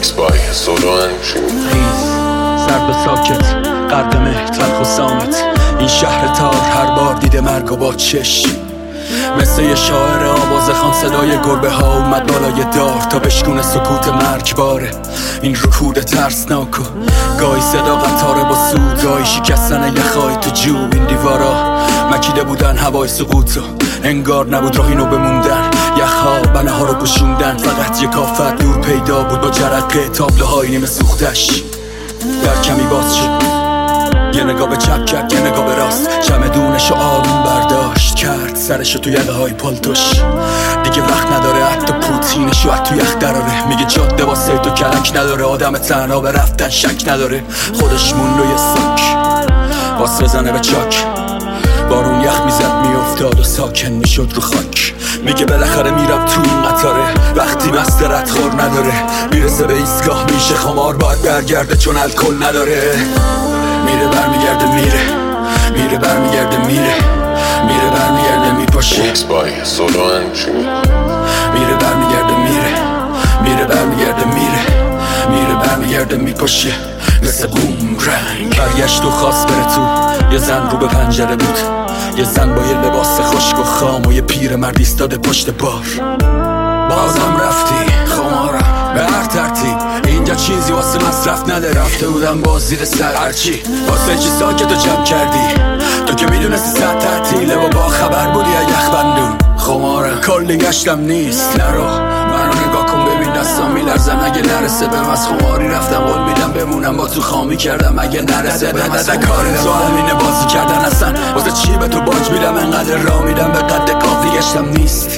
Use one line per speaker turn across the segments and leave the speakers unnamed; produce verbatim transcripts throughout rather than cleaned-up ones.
Remix by Solo and Jimmy.
سرد و ساکت غرق مه تلخ و سامت، این شهر تار هر بار دیده مرگ و با چش. مثل یه شاعر آواز خان صدای گربه ها اومد بالای دار تا بشکونه سکوت مرگباره. این رکود ترسناک و گاهی صدا قطاره با سود، گاهی شکستن یخای تو جو. این دیوارا مکیده بودن هوای سقوط و انگار نبود راه اینو بموندن. یخها بنه ها رو پوشوندن، فقط یک آفت دور پیدا بود با جرقه تابلوهای نیمه سوختش. در کمی باز شد، یه نگاه به چپ کرد، یه نگاه به راست، چمدونشو آروم برداشت کرد، سرشو تو یقه های پالتوش. دیگه وقت نداره حتی پوتینشو از تو یخ دراره. میگه جاده واسه تو کلک نداره، آدم تنها به رفتن شک نداره. خودش مون روی ساک واس بزنه به چاک، بارون یخ میزد میافتاد و ساکن میشد رو خاک. میگه بالاخره میرم تو این قطاره، وقتی مست ردخور نداره. میرسه به ایستگاه میشه خمار، باید برگرده چون الکل نداره. میره برمیگرده میره، میره برمیگرده میره، میره برمیگرده میپاشه.
Remix by Solo and Jimmy.
میره برمیگرده میره، میره برمیگرده میره، میره برمیگرده میپاشه. مثل بوم رنگ برگشت و خواست بره تو. یه زن رو به پنجره بود، یه زن با یه لباس خشک و خام و یه پیر مرد ایستاده پشت بار. بازم رفتی خمارم به هر ترتیب، اینجا چیزی واسه مصرف نده. رفته بودم باز زیر سر هرچی، واسه چی ساکت و جمع کردی؟ تو که میدونستی ساعت تعطیله و با خبر بودی یخ بندون. خمارم کلی گشتم نیست، نرو منو نگاه کن ببین دستام میلرزم. اگه نرسه بهم از خماری رفتم قول میدم بمونم با تو خامی کردم. اگه نرسه بهم از کار تو همینه بازی کردن اصلا. واسه چی به تو باج میدم انقدر راه میدم به قد کافی گشتم نیست.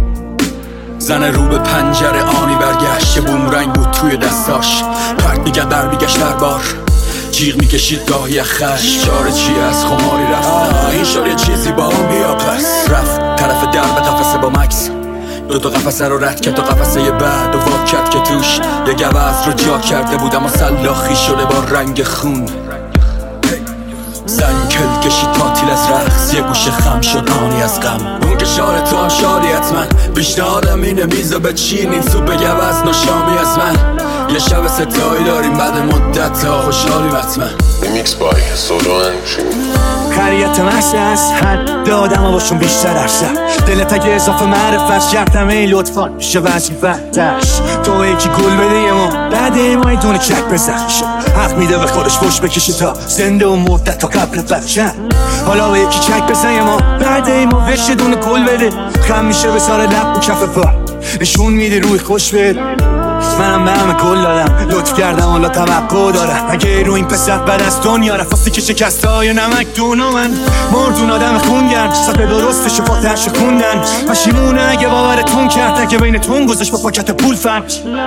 زن رو به پنجره آنی برگشت، بومرنگ بود توی دستاش، پرت میگرد بر بیگشت در بار. جیغ میکشید گاهی خش، چاره چی از خماری رفتن؟ این شد یه چیزی با اون بیا پس. رفت طرف در به قفسه با مکس، دو تا قفسه رو رد کرد تا قفسه بعد و وا کرد که توش یه گوز رو جا کرده بود اما سلاخی شده با رنگ خون. زن کل کشید پاتیل از رقص، یه گوشه خم شد آنی از غم. اون که شار تو هم شاری حتما، پیشنهادم اینه میزو بچین این سوپ گوز نوشامی از من. یه شب ستایی داریم بعد مدت ها، خوشحالیم حتما.
Remix by Solo and Jimmy.
خریت محصه از حد دادم و باشون بیشتر ارسم. دلت اگه اضافه معرفت کردم ای لطفا میشه وظیفتش. تو یکی گل بده یه ما بعد ما یه دونه چک بزخی شد. حق میده به خودش پشت بکشه تا زنده و مدت تا قبل بچن. حالا به یکی چک بزن یه ما بعد ما وش دونه گل بده. خم میشه به سار لب و کف پا نشون میده روی خوش بده. منم به همه کل دادم لطف کردم حالا توقع دارم. اگه رو این پسر بد از دنیا رفاستی که شکست های نمک دونا من مردون آدم خونگرد سطح درستش و فاتحش خوندن. پشیمونه اگه باورتون کرد، اگه بینتون گذاشت با پاکت پول فرق.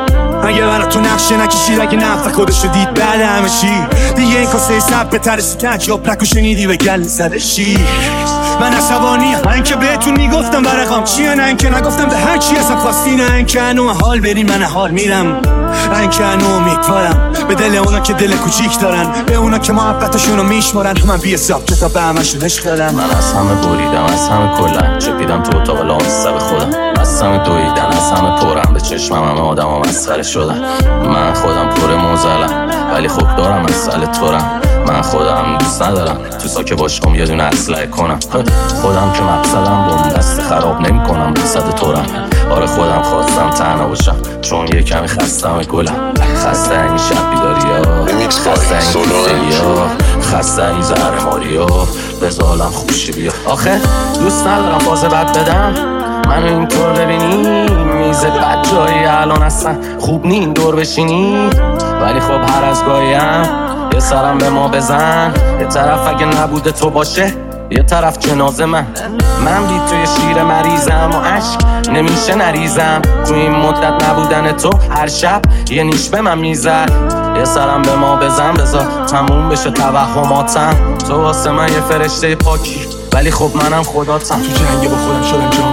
اگه براتون نقشه نکشید، اگه نفت خودشو دید بعد همه چی دیگه این کاسه سب به ترسی تجاب نکو شنیدی به گل زده شیر. من عصبانی هم این که بهتون میگفتم برقام چیه، نه این که نگفتم به هر چی اصلا خواستی، نه این که انو حال برین من حال میرم، نه این که انو امیدوارم به دل اونا که دل کوچیک دارن، به اونا که محبتشونو میشمارن. من بی حساب کتاب به همشون عشق دارم.
من از همه بریدم از همه کلن، چپیدم تو اتاق لامصب خودم. از همه دویدن از همه پرم، به چشمم همه آدم ها مسخره شدن. من خودم پر موزلم ولی خوب دارم از سل تورم. من خودم دوست ندارم تو ساکه باشم یه دونه اسلحه کنم. خودم که مقصدم بوم دست خراب نمی کنم مقصد تورم. آره خودم خواستم تنها باشم چون یه کمی خستم گلم. خسته این شب بیداری ها، خسته این کیفی ها، خسته این زهر ماری ها، بزالم خوشی بیا. آخه دوست ندارم فاز بد بدم، منو اینطور ببینی میز بد جایی الان اصلا خوب نی این دور بشینی. ولی خب هر از گاهیم یه سرم به ما بزن، یه طرف اگه نبوده تو باشه یه طرف جنازه من. من بی توی شیر مریضم و عشق نمیشه نریزم. تو این مدت نبودن تو هر شب یه نیش به من میزد. یه سرم به ما بزن بذار تموم بشه توهماتم. تو واسه من یه فرشته پاکی ولی خب منم خداتم.
تو جنگ با خودم شدم جان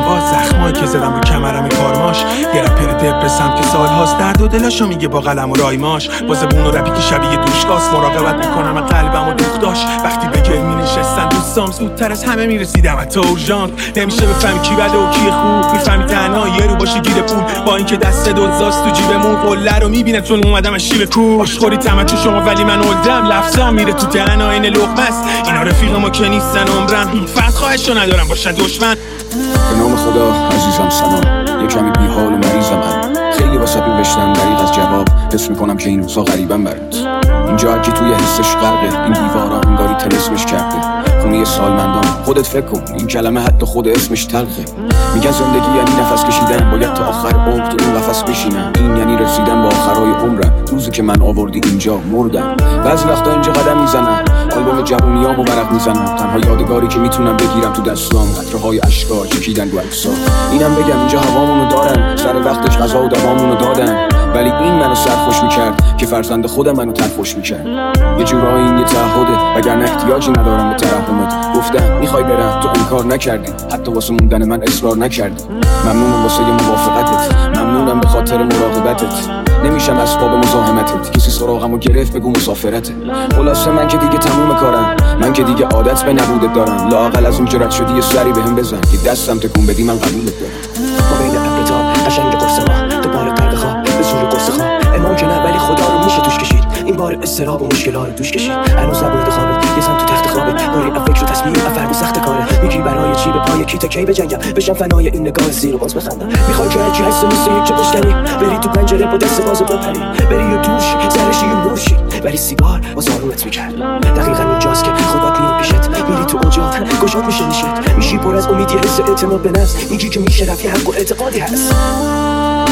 آواز زخمایی که زدم رو کمرم کارماش یه رپر دپرسم که سالهاست درد و دلاشو میگه با قلم و رایماش با زبون و رپی که شبیه دوشگاست مراقبت میکنم از قلبم و دوخت داشت وقتی به گل مینشستن دوستام زودتر از همه میرسیدم حتی اورژانت نمیشه بفهمی کی بده و کی خوب میفهمی تنها یه رو باشه گیر پول با اینکه دست دزداست تو جیبمون قله رو میبینه چون اومدم از شیب کو آشخوری تمچو شما ولی من اولدم لفظام میره تو دهن آین لقمه است اینا رفیق ما که نیستن عمرم فقط خواهشو ندارم باشن دشمن.
به نام خدا عزیزم سلام یه کمی بیحال و مریضم من خیلی واسه بی بشتم دریغ از جواب حس میکنم که این روزا غریبم برات اینجا هرکی توی حسش غرقه این دیوارا انگاری طلسمش کرده خونه سالمندان خودت فکر کن این کلمه حتی خود اسمش تلخه میگن زندگی یعنی نفس کشیدن باید تا آخر عمر تو اون قفس بشینم این یعنی رسیدن به آخرای عمرم روزی که من آوردی اینجا مردم بعضی وقتا اینجا قدم میزنم آلبوم جوونیامو ورق میزنم تنها یادگاری که میتونم بگیرم تو دستام قطره‌های اشکا چکیدن رو عکسا اینم بگم اینجا هوامونو دارن سر وقتش غذا و دوامونو دادن ولی این منو سرخوش میکرد که فرزند خودم منو تلخوش میکرد یه جورایی این یه تعهده وگرنه احتیاجی ندارم به ترحمت گفتم میخوای برم تو انکار نکردی حتی واسه موندن من اصرار نکردی ممنونم واسه موافقتت ممنونم به خاطر مراقبتت نمیشم اسباب مزاحمتت کسی سراغمو گرفت بگو مسافرته خلاصه من که دیگه تموم کارم من که دیگه عادت به نبودت دارم لااقل از اون جرأت شدی یه سری بهم بزن که دستم تکون بدی من قبولت دارم
ما بین ابرتاب قشنگ قرص ما تو بار قرق خواه به زور قرص خواه امان که نه ولی خدا رو میشه توش کشید این بار استراب و مشکل ها رو دوش کشید هنوز نبرده خوابت یه زن تو تخت خوابت باری افکر و تصمیم افرد و سخت کاره میگی برای چی به پای کی تا کی بجنگم بشم فنای این نگاه زیر و باز بخندم میخوای که هرچی هست مثل یک که بشکنی بری تو پنجره با دست باز بپری بری و دوش سرشی و نوشی ولی سیگار باز آرومت میکرد دقیقا اینجاست که خدا میره پیشت میری تو اوجات گشاد میشه نیشت میشی پر از امید یه حس اعتماد به نفس میگی که میشه رفی حق و اعتقادی هست